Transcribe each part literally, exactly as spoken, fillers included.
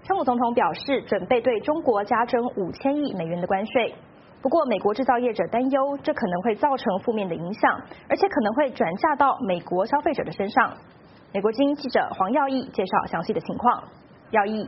川普总统表示准备对中国加征五千亿美元的关税。不过，美国制造业者担忧，这可能会造成负面的影响，而且可能会转嫁到美国消费者的身上。美国之音记者黄耀义介绍详细的情况。耀义，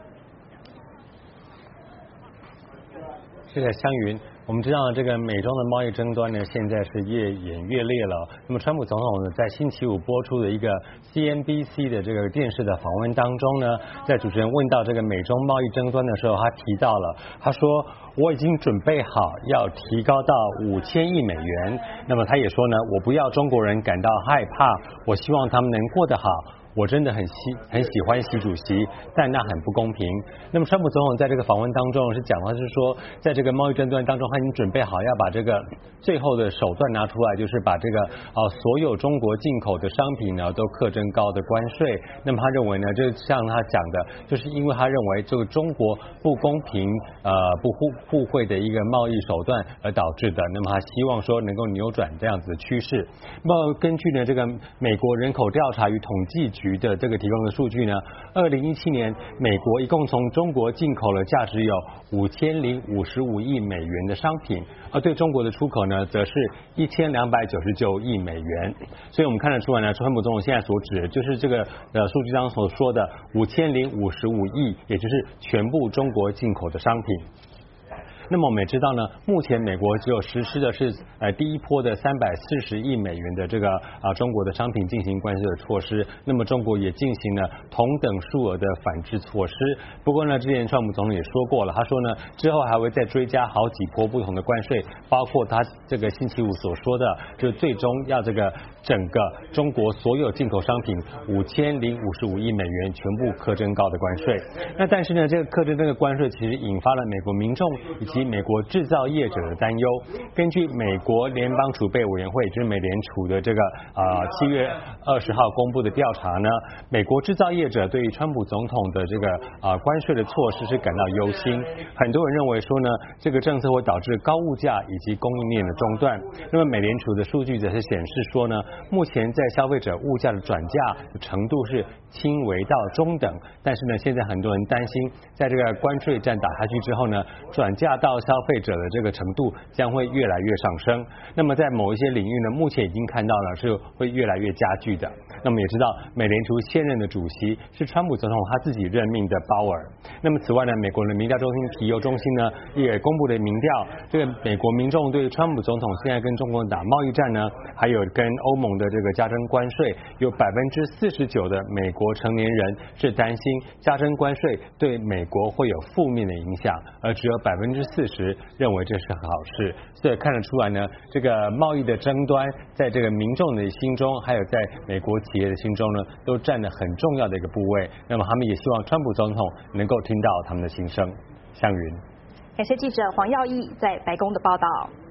是的，湘云。我们知道这个美中的贸易争端呢，现在是越演越烈了。那么，川普总统呢，在星期五播出的一个 C N B C 的这个电视的访问当中呢，在主持人问到这个美中贸易争端的时候，他提到了，他说我已经准备好要提高到五千亿美元。那么他也说呢，我不要中国人感到害怕，我希望他们能过得好。我真的很喜很喜欢习主席，但那很不公平。那么，川普总统在这个访问当中是讲的是说，在这个贸易争端当中，他已经准备好要把这个最后的手段拿出来，就是把这个啊、呃、所有中国进口的商品呢都课征高的关税。那么他认为呢，就像他讲的，就是因为他认为这个中国不公平呃不互互惠的一个贸易手段而导致的。那么他希望说能够扭转这样子的趋势。那么根据呢这个美国人口调查与统计局的这个提供的数据呢，二零一七年美国一共从中国进口了价值有五千零五十五亿美元的商品，而对中国的出口呢，则是一千两百九十九亿美元。所以我们看得出来呢，川普总统现在所指的就是这个呃数据当中所说的五千零五十五亿，也就是全部中国进口的商品。那么我们也知道呢，目前美国只有实施的是呃第一波的三百四十亿美元的这个啊中国的商品进行关税的措施。那么中国也进行了同等数额的反制措施。不过呢，之前川普总统也说过了，他说呢之后还会再追加好几波不同的关税，包括他这个星期五所说的，就是最终要这个整个中国所有进口商品五千零五十五亿美元全部课征高的关税。那但是呢，这个课征这个关税其实引发了美国民众以及美国制造业者的担忧。根据美国联邦储备委员会，就是美联储的这个啊七月二十号公布的调查呢，美国制造业者对于川普总统的这个啊关税的措施是感到忧心。很多人认为说呢，这个政策会导致高物价以及供应链的中断。那么美联储的数据则是显示说呢，目前在消费者物价的转嫁程度是轻微到中等，但是呢，现在很多人担心，在这个关税战打下去之后呢，转嫁到消费者的这个程度将会越来越上升。那么在某一些领域呢，目前已经看到了是会越来越加剧的。那么也知道，美联储现任的主席是川普总统他自己任命的鲍尔。那么此外呢，美国的民调中心皮尤中心呢也公布了民调，这个美国民众对川普总统现在跟中国打贸易战呢，还有跟欧盟的这个加征关税，有百分之四十九的美国成年人是担心加征关税对美国会有负面的影响，而只有百分之四十认为这是好事。所以看得出来呢，这个贸易的争端在这个民众的心中，还有在美国企业的心中呢，都占了很重要的一个部位。那么他们也希望川普总统能够听到他们的心声。向云， 感谢记者黄耀义在白宫的报道。